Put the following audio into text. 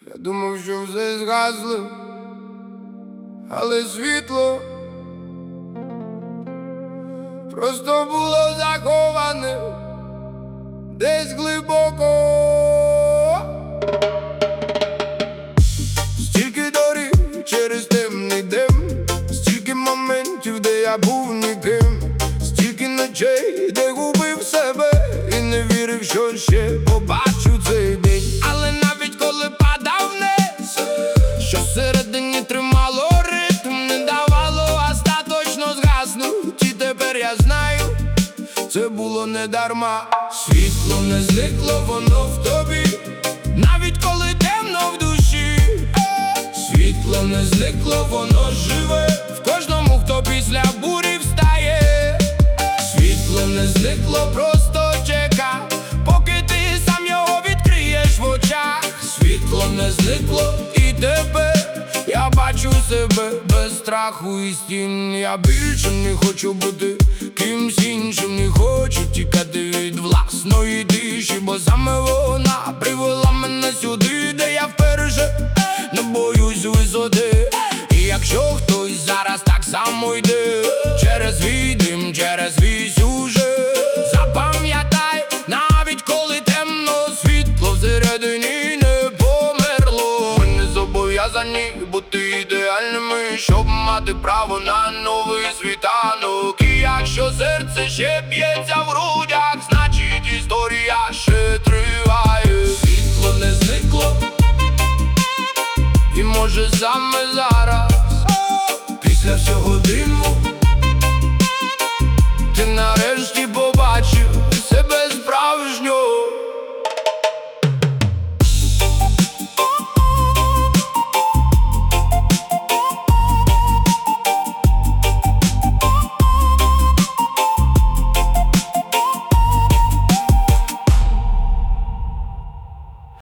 Я думав, що все згасло, але світло просто було заховане десь глибоко. Стільки доріг через темний дим, стільки моментів, де я був ніким, стільки ночей, де губив себе і не вірив, що ще побачу цей день. Але навіть коли падав вниз, що всередині тримало ритм, не давало остаточно згаснуть. І тепер я знаю, це було не дарма. Світло не зникло, воно в тобі, навіть коли темно в душі. Світло не зникло, воно живе в кожному, хто після бурі встає. Світло не зникло, просто чека, поки ти сам його відкриєш в очах. Світло не зникло, і тепер я бачу себе без страху і стін. Я більше не хочу бути кимсь іншим, не хочу тікати від власної тиші, бо саме вона привела мене сюди, де я вперше не боюсь висоти. І якщо хтось зараз так само йде через свій дим, через свій сюжет, запам'ятай, навіть коли темно, світло всередині не померло. Ми не зобов'язані бути ідеальними, щоб мати право на новий світанок. І якщо серце ще б'ється в грудях, значить історія ще триває. Світло не зникло, і може саме зараз